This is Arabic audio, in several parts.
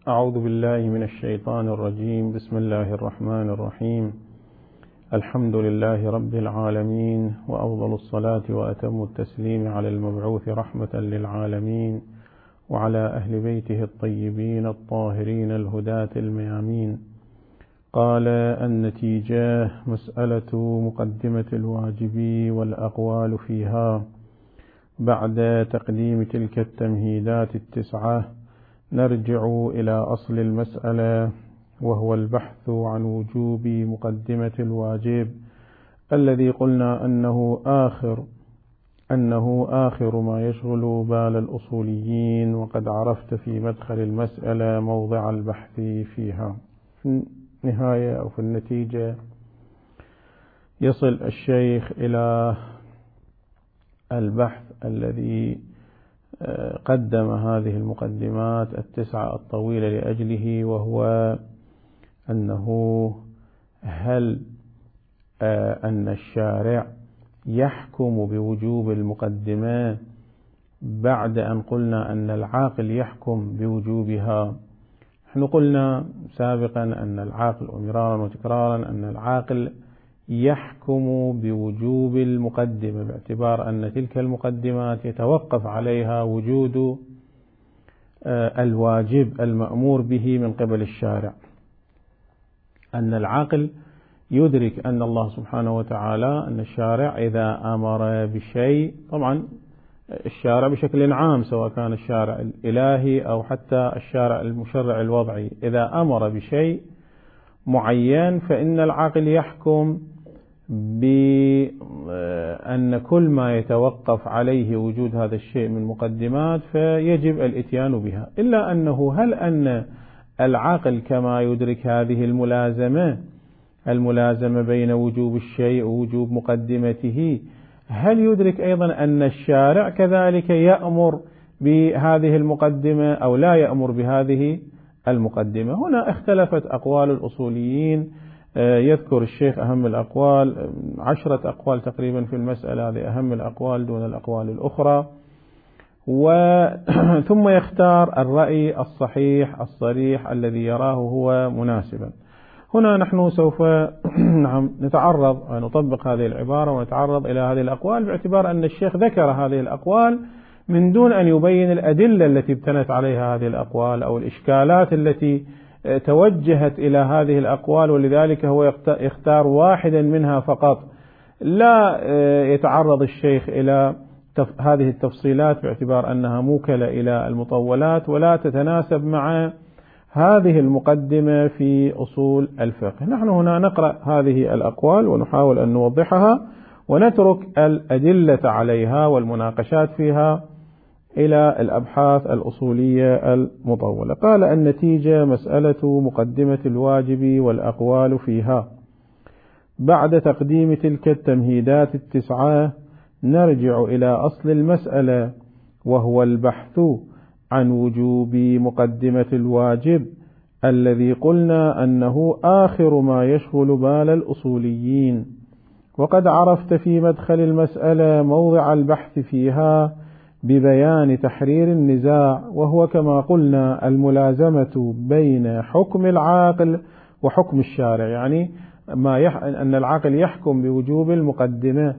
أعوذ بالله من الشيطان الرجيم. بسم الله الرحمن الرحيم. الحمد لله رب العالمين، وأفضل الصلاة وأتم التسليم على المبعوث رحمة للعالمين وعلى أهل بيته الطيبين الطاهرين الهداة الميامين. قال النتيجة مسألة مقدمة الواجب والأقوال فيها. بعد تقديم تلك التمهيدات 9 نرجع إلى أصل المسألة، وهو البحث عن وجوب مقدمة الواجب الذي قلنا أنه آخر ما يشغل بال الأصوليين، وقد عرفت في مدخل المسألة موضع البحث فيها. في النهاية أو في النتيجة يصل الشيخ إلى البحث الذي قدم هذه المقدمات 9 الطويلة لأجله، وهو أنه هل أن الشارع يحكم بوجوب المقدمة بعد أن قلنا أن العاقل يحكم بوجوبها. نحن قلنا سابقا أن العاقل ومرارا وتكرارا أن العاقل يحكم بوجوب المقدمة باعتبار أن تلك المقدمات يتوقف عليها وجود الواجب المأمور به من قبل الشارع. أن العاقل يدرك أن الله سبحانه وتعالى، أن الشارع إذا أمر بشيء، طبعا الشارع بشكل عام سواء كان الشارع الإلهي أو حتى الشارع المشرع الوضعي، إذا أمر بشيء معين فإن العاقل يحكم بأن كل ما يتوقف عليه وجود هذا الشيء من مقدمات فيجب الإتيان بها. إلا أنه هل أن العاقل كما يدرك هذه الملازمة بين وجوب الشيء ووجوب مقدمته، هل يدرك أيضا أن الشارع كذلك يأمر بهذه المقدمة أو لا يأمر بهذه المقدمة؟ هنا اختلفت أقوال الأصوليين. يذكر الشيخ أهم الأقوال، 10 أقوال تقريبا في المسألة، هذه أهم الأقوال دون الأقوال الأخرى، ثم يختار الرأي الصحيح الصريح الذي يراه هو مناسبا. هنا نحن سوف نطبق هذه العبارة ونتعرض إلى هذه الأقوال باعتبار أن الشيخ ذكر هذه الأقوال من دون أن يبين الأدلة التي ابتنت عليها هذه الأقوال أو الإشكالات التي توجهت إلى هذه الأقوال، ولذلك هو يختار واحدا منها فقط. لا يتعرض الشيخ إلى هذه التفصيلات باعتبار أنها موكلة إلى المطولات ولا تتناسب مع هذه المقدمة في أصول الفقه. نحن هنا نقرأ هذه الأقوال ونحاول أن نوضحها ونترك الأدلة عليها والمناقشات فيها إلى الأبحاث الأصولية المطولة. قال النتيجة مسألة مقدمة الواجب والأقوال فيها. بعد تقديم تلك التمهيدات 9 نرجع إلى أصل المسألة، وهو البحث عن وجوب مقدمة الواجب الذي قلنا أنه آخر ما يشغل بال الأصوليين، وقد عرفت في مدخل المسألة موضع البحث فيها ببيان تحرير النزاع، وهو كما قلنا الملازمة بين حكم العاقل وحكم الشارع، يعني أن العاقل يحكم بوجوب المقدمة،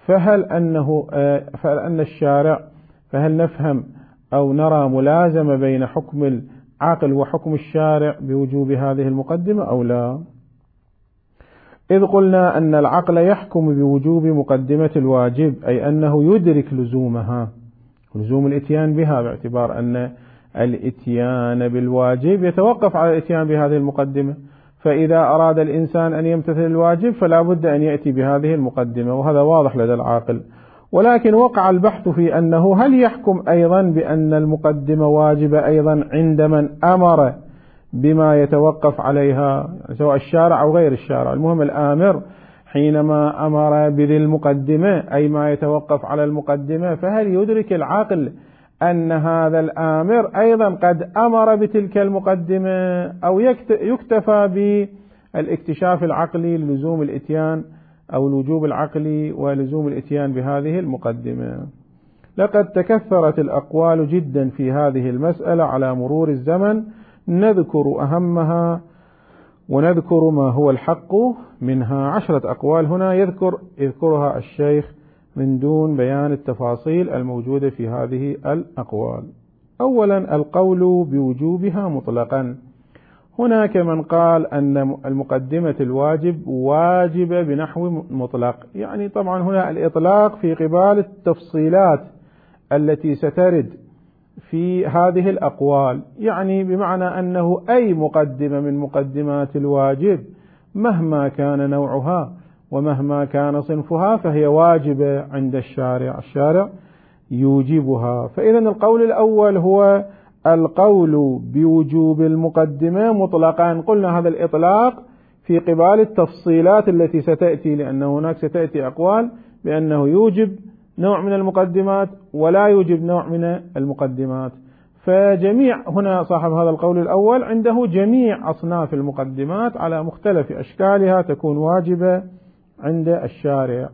فهل نفهم أو نرى ملازمة بين حكم العاقل وحكم الشارع بوجوب هذه المقدمة أو لا؟ إذ قلنا أن العقل يحكم بوجوب مقدمة الواجب، أي أنه يدرك لزومها، لزوم الإتيان بها، باعتبار أن الإتيان بالواجب يتوقف على الإتيان بهذه المقدمة، فإذا أراد الإنسان أن يمتثل الواجب فلا بد أن يأتي بهذه المقدمة، وهذا واضح لدى العاقل. ولكن وقع البحث في أنه هل يحكم أيضا بأن المقدمة واجبة أيضا عند من أمر بما يتوقف عليها، سواء الشارع أو غير الشارع، المهم الآمر حينما أمر بذي المقدمة أي ما يتوقف على المقدمة، فهل يدرك العقل أن هذا الآمر أيضا قد أمر بتلك المقدمة، أو يكتفى بالاكتشاف العقلي للزوم الإتيان أو الوجوب العقلي ولزوم الإتيان بهذه المقدمة؟ لقد تكثرت الأقوال جدا في هذه المسألة على مرور الزمن، نذكر أهمها ونذكر ما هو الحق منها. 10 أقوال هنا يذكرها الشيخ من دون بيان التفاصيل الموجودة في هذه الأقوال. أولا القول بوجوبها مطلقا. هناك من قال أن المقدمة الواجب واجبة بنحو مطلق، يعني طبعا هنا الإطلاق في قبال التفصيلات التي سترد في هذه الأقوال، يعني بمعنى أنه أي مقدمة من مقدمات الواجب مهما كان نوعها ومهما كان صنفها فهي واجبة عند الشارع يوجبها. فإذا القول الأول هو القول بوجوب المقدمة مطلقا. قلنا هذا الإطلاق في قبال التفصيلات التي ستأتي، لأن هناك ستأتي أقوال بأنه يوجب نوع من المقدمات ولا يوجب نوع من المقدمات. فجميع هنا صاحب هذا القول الأول عنده جميع أصناف المقدمات على مختلف أشكالها تكون واجبة عند الشارع.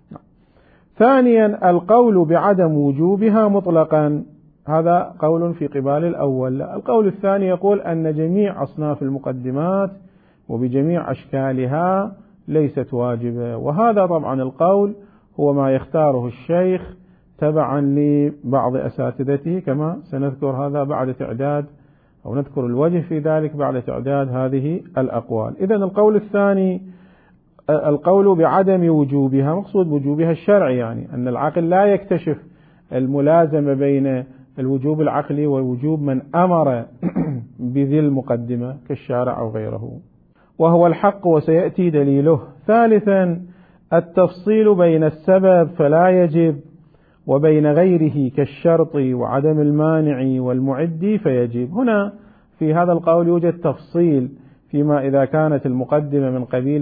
ثانيا القول بعدم وجوبها مطلقا، هذا قول في قبال الأول. القول الثاني يقول أن جميع أصناف المقدمات وبجميع أشكالها ليست واجبة، وهذا طبعا القول هو ما يختاره الشيخ تبعا لبعض أساتذته، كما سنذكر هذا بعد تعداد أو نذكر الوجه في ذلك بعد تعداد هذه الأقوال. إذن القول الثاني القول بعدم وجوبها، مقصود وجوبها الشرعي، يعني أن العقل لا يكتشف الملازمة بين الوجوب العقلي ووجوب من أمر بذي المقدمة كالشارع أو غيره، وهو الحق وسيأتي دليله. ثالثا التفصيل بين السبب فلا يجب، وبين غيره كالشرط وعدم المانع والمعد فيجب. هنا في هذا القول يوجد تفصيل فيما إذا كانت المقدمة من قبيل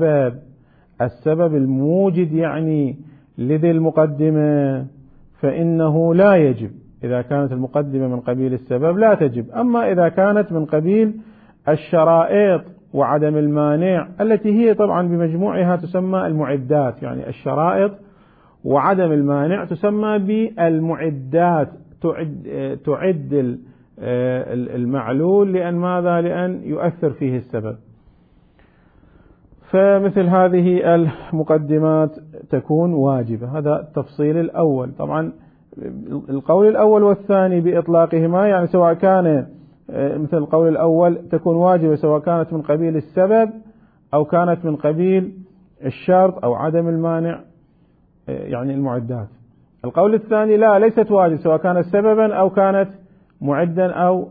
السبب الموجد يعني لذي المقدمة فإنه لا يجب. إذا كانت المقدمة من قبيل السبب لا تجب. أما إذا كانت من قبيل الشرائط وعدم المانع التي هي طبعا بمجموعها تسمى المعدات، يعني الشرائط وعدم المانع تسمى بالمعدات، تعد المعلول. لأن ماذا؟ لأن يؤثر فيه السبب. فمثل هذه المقدمات تكون واجبة. هذا التفصيل الأول. طبعا القول الأول والثاني بإطلاقهما، يعني سواء كان مثل القول الأول تكون واجبة سواء كانت من قبيل السبب أو كانت من قبيل الشرط أو عدم المانع، يعني المعدات. القول الثاني لا، ليست واجب سواء كانت سببا أو كانت معدا أو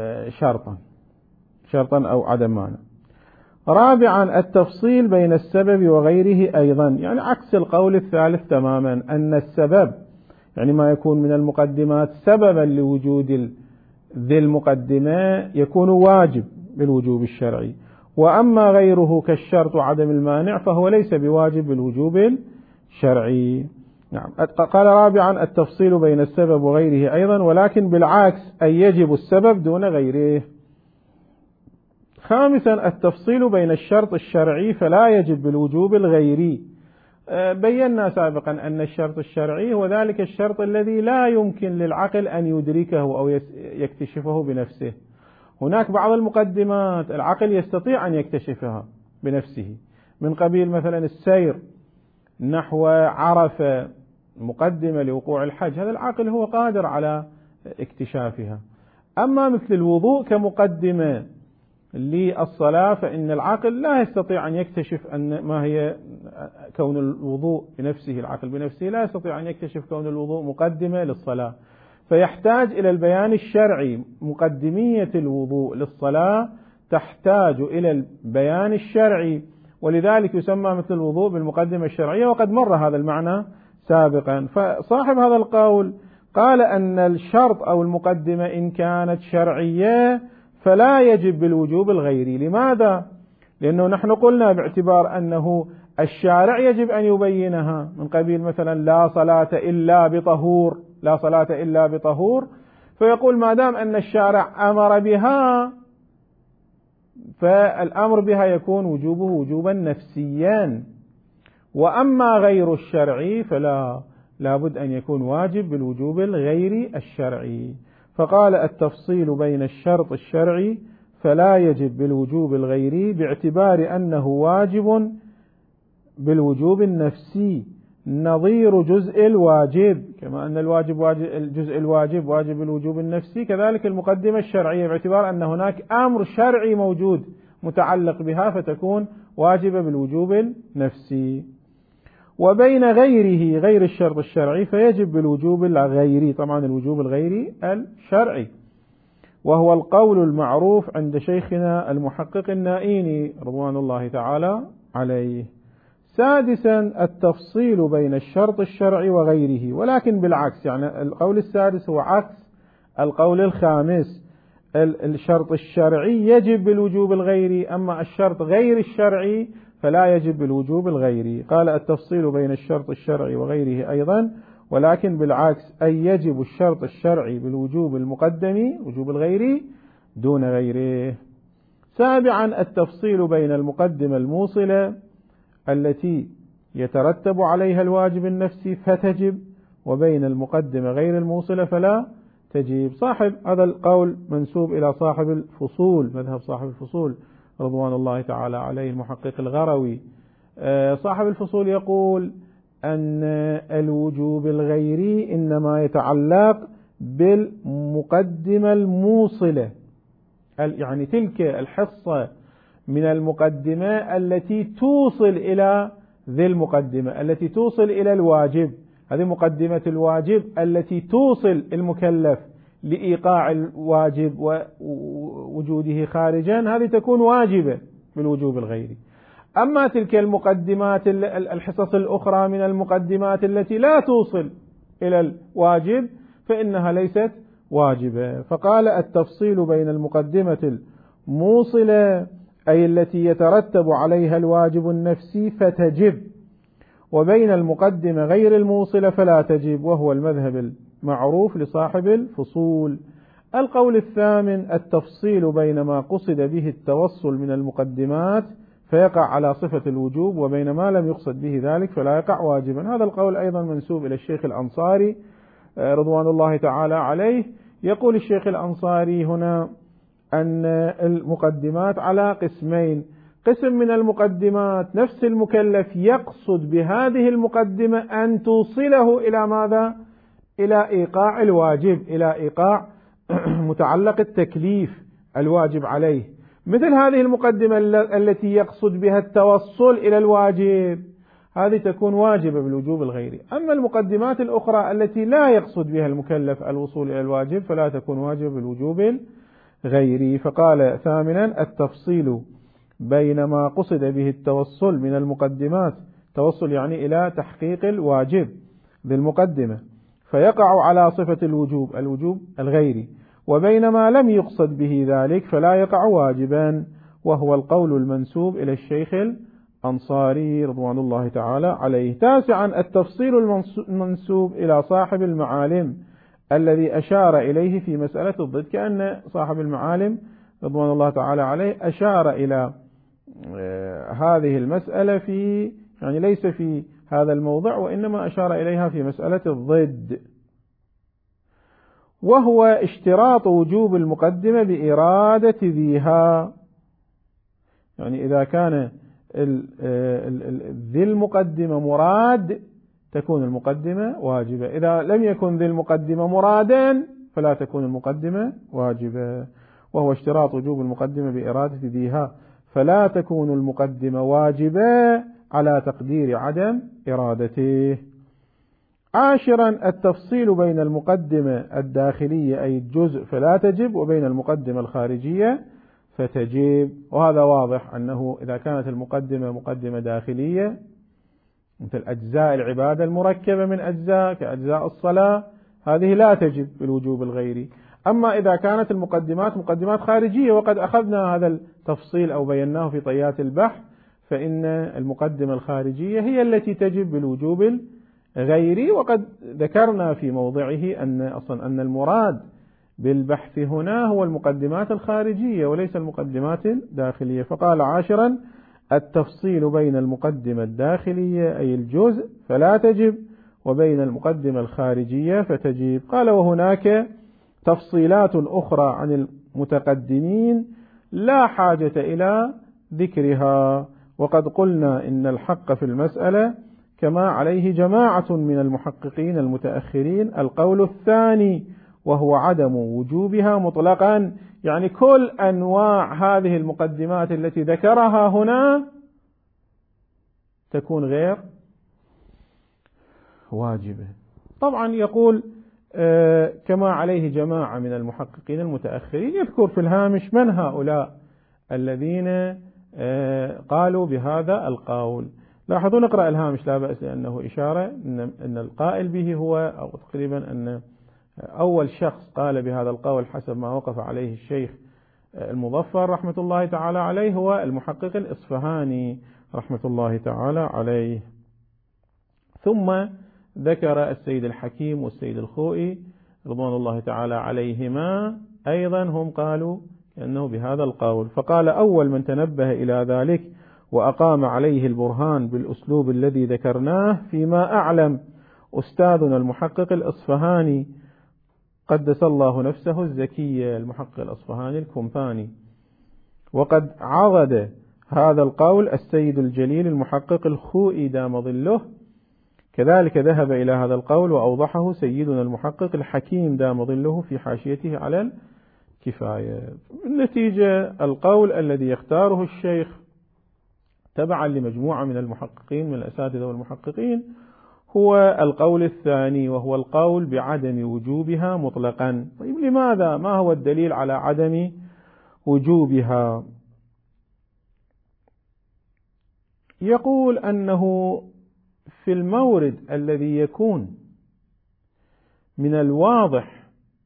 شرطا أو عدم مانع. رابعا التفصيل بين السبب وغيره أيضا، يعني عكس القول الثالث تماما، أن السبب يعني ما يكون من المقدمات سببا لوجود ذي المقدمة يكون واجب بالوجوب الشرعي، وأما غيره كالشرط وعدم المانع فهو ليس بواجب بالوجوب الشرعي. نعم. قال رابعا التفصيل بين السبب وغيره أيضا، ولكن بالعكس أي يجب السبب دون غيره. خامسا التفصيل بين الشرط الشرعي فلا يجب بالوجوب الغيري. بينا سابقا أن الشرط الشرعي هو ذلك الشرط الذي لا يمكن للعقل أن يدركه أو يكتشفه بنفسه. هناك بعض المقدمات العقل يستطيع أن يكتشفها بنفسه، من قبيل مثلا السير نحو عرفة، مقدمة لوقوع الحج، هذا العقل هو قادر على اكتشافها. أما مثل الوضوء كمقدمة للصلاة فإن العقل لا يستطيع أن يكتشف أن ما هي كون الوضوء بنفسه، العقل بنفسه لا يستطيع أن يكتشف كون الوضوء مقدمة للصلاة، فيحتاج إلى البيان الشرعي. مقدمية الوضوء للصلاة تحتاج إلى البيان الشرعي، ولذلك يسمى مثل الوضوء بالمقدمة الشرعية، وقد مر هذا المعنى سابقا. فصاحب هذا القول قال أن الشرط أو المقدمة إن كانت شرعية فلا يجب بالوجوب الغيري. لماذا؟ لأنه نحن قلنا باعتبار أنه الشارع يجب أن يبينها، من قبيل مثلا لا صلاة إلا بطهور، فيقول ما دام أن الشارع أمر بها فالأمر بها يكون وجوبه وجوبا نفسيا. وأما غير الشرعي فلا بد أن يكون واجب بالوجوب الغيري الشرعي. فقال التفصيل بين الشرط الشرعي فلا يجب بالوجوب الغيري باعتبار أنه واجب بالوجوب النفسي نظير جزء الواجب، كما أن الجزء الواجب واجب الوجوب النفسي، كذلك المقدمة الشرعية باعتبار أن هناك أمر شرعي موجود متعلق بها فتكون واجبة بالوجوب النفسي. وبين غيره غير الشرط الشرعي فيجب بالوجوب الغيري، طبعا الوجوب الغيري الشرعي، وهو القول المعروف عند شيخنا المحقق النائيني رضوان الله تعالى عليه. سادسا التفصيل بين الشرط الشرعي وغيره، ولكن بالعكس، يعني القول السادس هو عكس القول الخامس. الشرط الشرعي يجب بالوجوب الغيري، أما الشرط غير الشرعي فلا يجب بالوجوب الغيري. قال التفصيل بين الشرط الشرعي وغيره أيضا، ولكن بالعكس، أي يجب الشرط الشرعي بالوجوب المقدم وجوب الغيري دون غيره. سابعا التفصيل بين المقدمة الموصلة التي يترتب عليها الواجب النفسي فتجب، وبين المقدمة غير الموصلة فلا تجب. صاحب هذا القول منسوب إلى صاحب الفصول، مذهب صاحب الفصول رضوان الله تعالى عليه المحقق الغروي. صاحب الفصول يقول أن الوجوب الغيري إنما يتعلق بالمقدمة الموصلة، يعني تلك الحصة من المقدمة التي توصل إلى ذي المقدمة، التي توصل إلى الواجب. هذه مقدمة الواجب التي توصل المكلف لإيقاع الواجب ووجوده خارجا، هذه تكون واجبة بالوجوب الغيري. أما تلك المقدمات الحصص الأخرى من المقدمات التي لا توصل إلى الواجب فإنها ليست واجبة. فقال التفصيل بين المقدمة الموصلة أي التي يترتب عليها الواجب النفسي فتجب، وبين المقدمة غير الموصلة فلا تجب، وهو المذهب المعروف لصاحب الفصول. القول الثامن التفصيل بين ما قصد به التوصل من المقدمات فيقع على صفة الوجوب، وبين ما لم يقصد به ذلك فلا يقع واجبا. هذا القول أيضا منسوب إلى الشيخ الأنصاري رضوان الله تعالى عليه. يقول الشيخ الأنصاري هنا أن المقدمات على قسمين: قسم من المقدمات نفس المكلف يقصد بهذه المقدمة أن توصله إلى ماذا؟ إلى إيقاع الواجب، إلى إيقاع متعلق التكليف الواجب عليه. مثل هذه المقدمة التي يقصد بها التوصل إلى الواجب، هذه تكون واجبة بالوجوب الغيري. أما المقدمات الأخرى التي لا يقصد بها المكلف الوصول إلى الواجب فلا تكون واجبة بالوجوب الغيري. فقال ثامنا التفصيل بين ما قصد به التوصل من المقدمات، توصل يعني إلى تحقيق الواجب بالمقدمة، فيقع على صفة الوجوب، الوجوب الغيري، وبين ما لم يقصد به ذلك فلا يقع واجبا، وهو القول المنسوب إلى الشيخ الأنصاري رضوان الله تعالى عليه. تاسعا التفصيل المنسوب إلى صاحب المعالم الذي أشار إليه في مسألة الضد، كأن صاحب المعالم رضوان الله تعالى عليه أشار إلى هذه المسألة في، يعني ليس في هذا الموضع، وإنما أشار إليها في مسألة الضد، وهو اشتراط وجوب المقدمة بإرادة ذيها. يعني إذا كان ذي المقدمة مراد تكون المقدمة واجبة، إذا لم يكن ذي المقدمة مرادا فلا تكون المقدمة واجبة، وهو اشتراط وجوب المقدمة بإرادة ذيها، فلا تكون المقدمة واجبة على تقدير عدم إرادته. عاشرا التفصيل بين المقدمة الداخلية أي الجزء فلا تجب، وبين المقدمة الخارجية فتجب. وهذا واضح أنه إذا كانت المقدمة مقدمة داخلية مثل أجزاء العبادة المركبة من أجزاء كأجزاء الصلاة، هذه لا تجب بالوجوب الغيري. أما إذا كانت المقدمات مقدمات خارجية، وقد أخذنا هذا التفصيل أو بيناه في طيات البحث، فإن المقدمة الخارجية هي التي تجب بالوجوب الغيري. وقد ذكرنا في موضعه أن المراد بالبحث هنا هو المقدمات الخارجية وليس المقدمات الداخلية. فقال عاشرا التفصيل بين المقدمة الداخلية أي الجزء فلا تجب، وبين المقدمة الخارجية فتجب. قال وهناك تفصيلات أخرى عن المتقدمين لا حاجة إلى ذكرها. وقد قلنا إن الحق في المسألة كما عليه جماعة من المحققين المتأخرين القول الثاني، وهو عدم وجوبها مطلقا، يعني كل أنواع هذه المقدمات التي ذكرها هنا تكون غير واجبة. طبعا يقول كما عليه جماعة من المحققين المتأخرين، يذكر في الهامش من هؤلاء الذين قالوا بهذا القول. لاحظوا نقرأ الهامش لا بأس، لأنه إشارة أن القائل به هو، أو تقريبا أن أول شخص قال بهذا القول حسب ما وقف عليه الشيخ المظفر رحمة الله تعالى عليه هو المحقق الإصفهاني رحمة الله تعالى عليه. ثم ذكر السيد الحكيم والسيد الخوئي رضوان الله تعالى عليهما أيضا هم قالوا أنه بهذا القول. فقال أول من تنبه إلى ذلك وأقام عليه البرهان بالأسلوب الذي ذكرناه فيما أعلم أستاذنا المحقق الإصفهاني قدس الله نفسه الزكية، المحقق الإصفهاني الكمباني. وقد عضد هذا القول السيد الجليل المحقق الخوئي دام ظله، كذلك ذهب إلى هذا القول وأوضحه سيدنا المحقق الحكيم دام ظله في حاشيته على الكفاية. النتيجة القول الذي يختاره الشيخ تبعا لمجموعة من المحققين من الأساتذة والمحققين هو القول الثاني، وهو القول بعدم وجوبها مطلقا. طيب لماذا؟ ما هو الدليل على عدم وجوبها؟ يقول أنه في المورد الذي يكون من الواضح،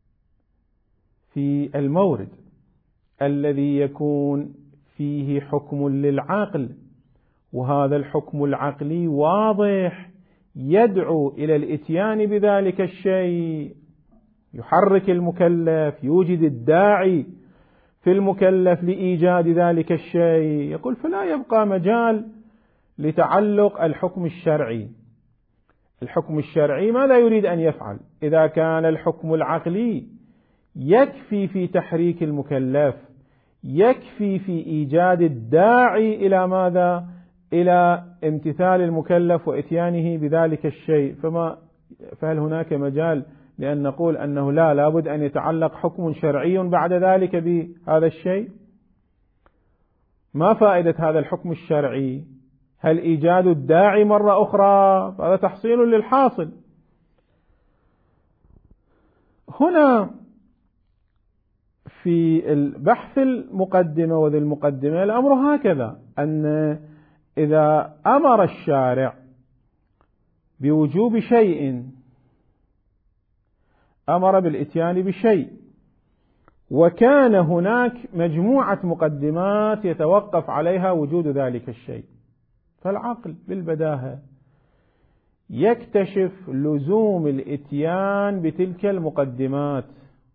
في المورد الذي يكون فيه حكم للعقل، وهذا الحكم العقلي واضح يدعو إلى الإتيان بذلك الشيء، يحرك المكلف، يوجد الداعي في المكلف لإيجاد ذلك الشيء، يقول فلا يبقى مجال لتعلق الحكم الشرعي. الحكم الشرعي ماذا يريد أن يفعل؟ إذا كان الحكم العقلي يكفي في تحريك المكلف، يكفي في إيجاد الداعي إلى ماذا؟ إلى امتثال المكلف وإتيانه بذلك الشيء، فهل هناك مجال لأن نقول أنه لابد أن يتعلق حكم شرعي بعد ذلك بهذا الشيء؟ ما فائدة هذا الحكم الشرعي؟ هل إيجاد الداعي مرة أخرى؟ هذا تحصيل للحاصل. هنا في البحث المقدمة وذي المقدمة الأمر هكذا، أن إذا أمر الشارع بوجوب شيء، أمر بالإتيان بشيء، وكان هناك مجموعة مقدمات يتوقف عليها وجود ذلك الشيء، فالعقل بالبداهة يكتشف لزوم الإتيان بتلك المقدمات،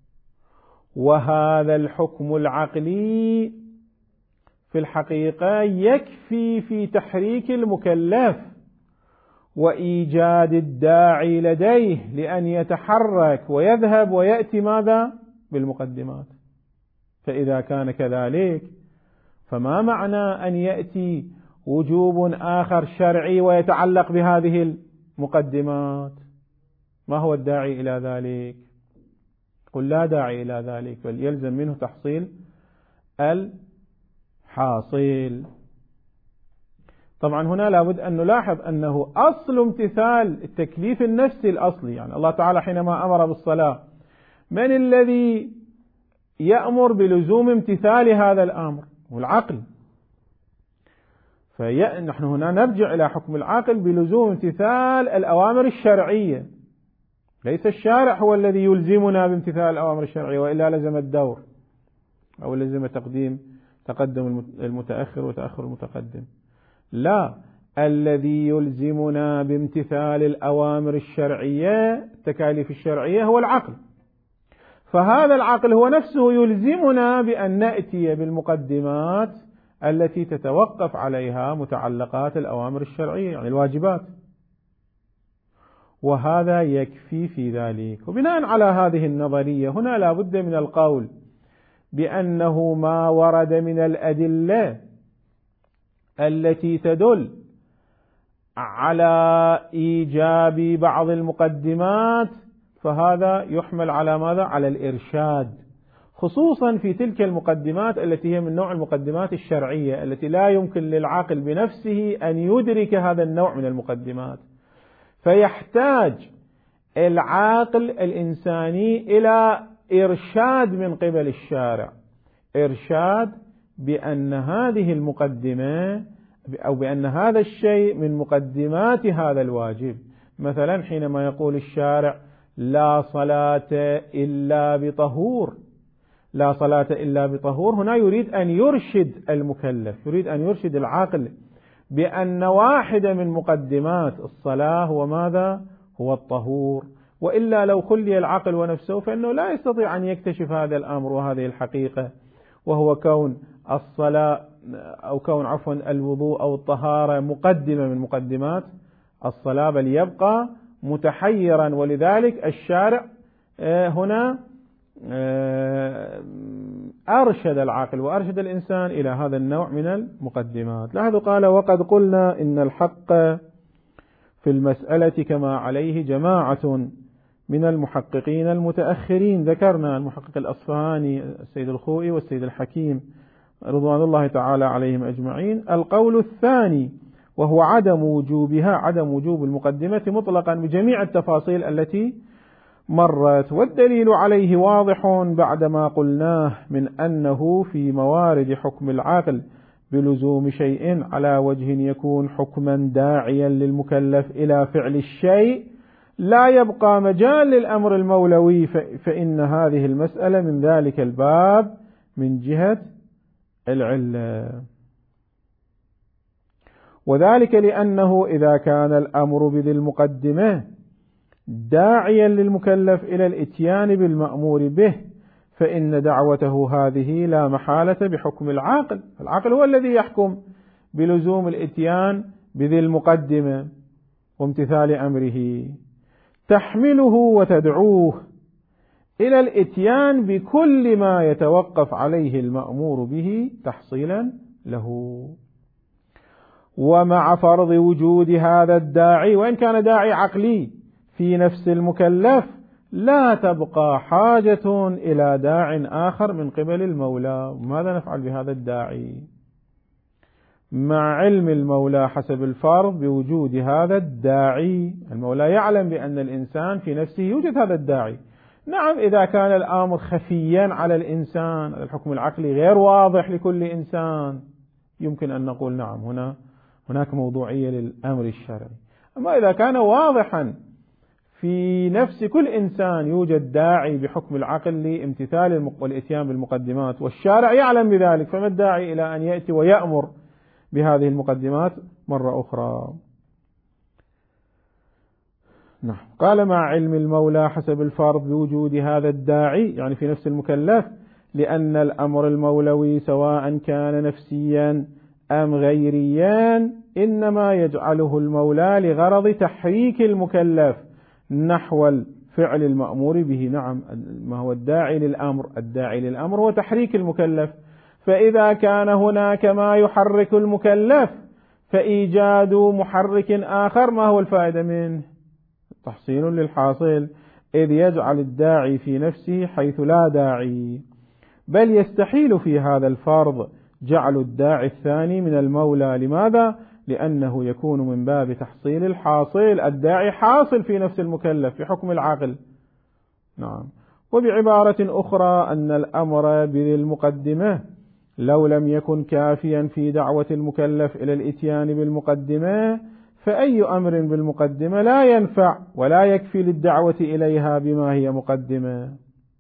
وهذا الحكم العقلي في الحقيقة يكفي في تحريك المكلف وإيجاد الداعي لديه لأن يتحرك ويذهب ويأتي ماذا؟ بالمقدمات. فإذا كان كذلك فما معنى أن يأتي وجوب آخر شرعي ويتعلق بهذه المقدمات؟ ما هو الداعي إلى ذلك؟ قل لا داعي إلى ذلك، بل يلزم منه تحصيل الحاصل. طبعا هنا لابد أن نلاحظ أنه أصل امتثال التكليف النفسي الأصلي، يعني الله تعالى حينما أمر بالصلاة من الذي يأمر بلزوم امتثال هذا الأمر؟ والعقل. فنحن هنا نرجع إلى حكم العقل بلزوم امتثال الأوامر الشرعية، ليس الشارع هو الذي يلزمنا بامتثال الأوامر الشرعية، وإلا لزم الدور أو لزم تقدم المتأخر وتأخر المتقدم. لا، الذي يلزمنا بامتثال الأوامر الشرعية التكاليف الشرعية هو العقل، فهذا العقل هو نفسه يلزمنا بأن نأتي بالمقدمات التي تتوقف عليها متعلقات الأوامر الشرعية، يعني الواجبات. وهذا يكفي في ذلك. وبناء على هذه النظرية هنا لا بد من القول بأنه ما ورد من الأدلة التي تدل على إيجاب بعض المقدمات فهذا يحمل على ماذا؟ على الإرشاد، خصوصا في تلك المقدمات التي هي من نوع المقدمات الشرعية التي لا يمكن للعاقل بنفسه أن يدرك هذا النوع من المقدمات، فيحتاج العاقل الإنساني إلى إرشاد من قبل الشارع، إرشاد بأن هذه المقدمة أو بأن هذا الشيء من مقدمات هذا الواجب. مثلا حينما يقول الشارع لا صلاة إلا بطهور، لا صلاة إلا بطهور، هنا يريد أن يرشد المكلف، يريد أن يرشد العاقل بأن واحدة من مقدمات الصلاة هو ماذا؟ هو الطهور، وإلا لو خلي العقل ونفسه فإنه لا يستطيع أن يكتشف هذا الأمر وهذه الحقيقة، وهو كون الصلاة أو كون الوضوء أو الطهارة مقدمة من مقدمات الصلاة، بل يبقى متحيرا. ولذلك الشارع هنا أرشد العاقل وأرشد الإنسان إلى هذا النوع من المقدمات. لاحظوا قال وقد قلنا إن الحق في المسألة كما عليه جماعة من المحققين المتأخرين، ذكرنا المحقق الأصفهاني السيد الخوئي والسيد الحكيم رضوان الله تعالى عليهم أجمعين. القول الثاني وهو عدم وجوبها، عدم وجوب المقدمة مطلقا بجميع التفاصيل التي مرت، والدليل عليه واضح بعدما قلناه من أنه في موارد حكم العقل بلزوم شيء على وجه يكون حكما داعيا للمكلف إلى فعل الشيء لا يبقى مجال للأمر المولوي، فإن هذه المسألة من ذلك الباب من جهة العلة، وذلك لأنه إذا كان الأمر بذي المقدمة داعيا للمكلف إلى الإتيان بالمأمور به فإن دعوته هذه لا محالة بحكم العاقل، العاقل هو الذي يحكم بلزوم الإتيان بذي المقدمة وامتثال أمره، تحمله وتدعوه إلى الإتيان بكل ما يتوقف عليه المأمور به تحصيلا له. ومع فرض وجود هذا الداعي وإن كان داعي عقلي في نفس المكلف لا تبقى حاجة إلى داع آخر من قبل المولى. ماذا نفعل بهذا الداعي؟ مع علم المولى حسب الفرض بوجود هذا الداعي، المولى يعلم بأن الإنسان في نفسه يوجد هذا الداعي. نعم إذا كان الأمر خفيا على الإنسان، الحكم العقلي غير واضح لكل إنسان، يمكن أن نقول نعم هناك موضوعية للأمر الشرعي. أما إذا كان واضحا في نفس كل إنسان يوجد داعي بحكم العقل لامتثال والإتيان بالمقدمات والشارع يعلم بذلك، فما الداعي إلى أن يأتي ويأمر بهذه المقدمات مرة أخرى؟ نعم. قال مع علم المولى حسب الفرض بوجود هذا الداعي يعني في نفس المكلف، لأن الأمر المولوي سواء كان نفسيا أم غيريا إنما يجعله المولى لغرض تحريك المكلف نحو الفعل المأمور به. نعم ما هو الداعي للأمر؟ الداعي للأمر هو تحريك المكلف، فإذا كان هناك ما يحرك المكلف فإيجاد محرك آخر ما هو الفائدة منه؟ تحصيل للحاصل، إذ يجعل الداعي في نفسه حيث لا داعي، بل يستحيل في هذا الفرض جعل الداعي الثاني من المولى. لماذا؟ لأنه يكون من باب تحصيل الحاصل، الداعي حاصل في نفس المكلف في حكم العقل. نعم. وبعبارة أخرى أن الأمر بذي المقدمة لو لم يكن كافيا في دعوة المكلف إلى الإتيان بالمقدمة فأي أمر بالمقدمة لا ينفع ولا يكفي للدعوة إليها بما هي مقدمة.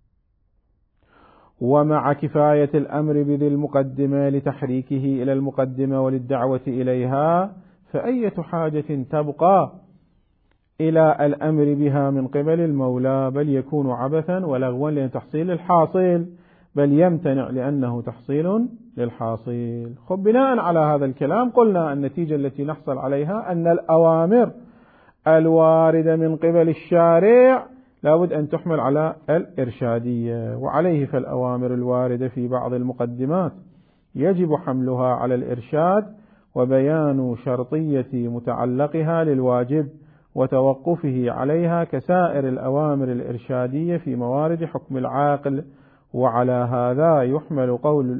ومع كفاية الأمر بذي المقدمة لتحريكه إلى المقدمة وللدعوة إليها فأية حاجة تبقى إلى الأمر بها من قبل المولى؟ بل يكون عبثا ولغوا لتحصيل الحاصل، بل يمتنع لأنه تحصيل للحاصل. بناء على هذا الكلام قلنا النتيجة التي نحصل عليها أن الأوامر الواردة من قبل الشارع لابد أن تحمل على الإرشادية، وعليه فالأوامر الواردة في بعض المقدمات يجب حملها على الإرشاد وبيان شرطية متعلقها للواجب وتوقفه عليها كسائر الأوامر الإرشادية في موارد حكم العاقل. وعلى هذا يحمل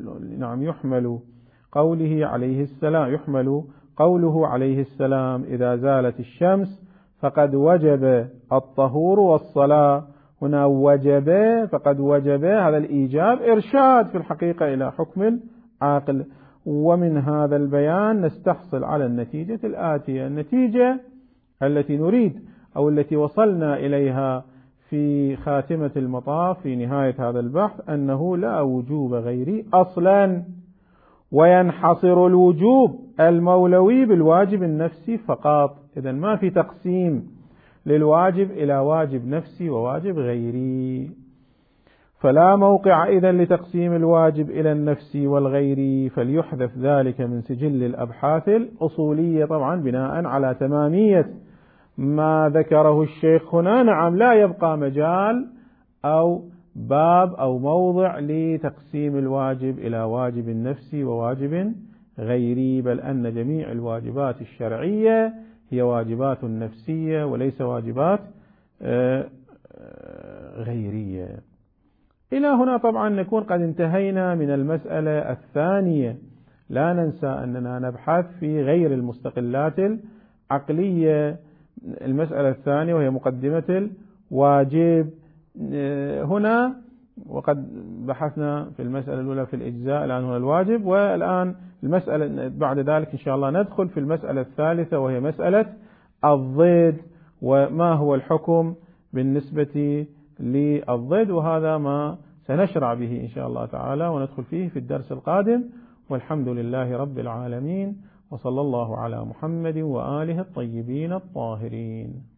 قوله عليه السلام إذا زالت الشمس فقد وجب الطهور والصلاة. هنا وجب، فقد وجب، هذا الإيجاب إرشاد في الحقيقة إلى حكم العاقل. ومن هذا البيان نستحصل على النتيجة الآتية، النتيجة التي نريد أو التي وصلنا إليها في خاتمة المطاف في نهاية هذا البحث، أنه لا وجوب غيري أصلا، وينحصر الوجوب المولوي بالواجب النفسي فقط. إذن ما في تقسيم للواجب إلى واجب نفسي وواجب غيري، فلا موقع إذن لتقسيم الواجب إلى النفسي والغيري، فليحذف ذلك من سجل الأبحاث الأصولية، طبعا بناء على تمامية ما ذكره الشيخ هنا. نعم، لا يبقى مجال أو باب أو موضع لتقسيم الواجب إلى واجب نفسي وواجب غيري، بل أن جميع الواجبات الشرعية هي واجبات نفسية وليس واجبات غيرية. إلى هنا طبعا نكون قد انتهينا من المسألة الثانية. لا ننسى أننا نبحث في غير المستقلات العقلية. المسألة الثانية وهي مقدمة الواجب. هنا وقد بحثنا في المسألة الأولى في الإجزاء، الآن هنا الواجب، والآن المسألة بعد ذلك إن شاء الله ندخل في المسألة الثالثة وهي مسألة الضد، وما هو الحكم بالنسبة للضد، وهذا ما سنشرع به إن شاء الله تعالى وندخل فيه في الدرس القادم. والحمد لله رب العالمين، وصلى الله على محمد وآله الطيبين الطاهرين.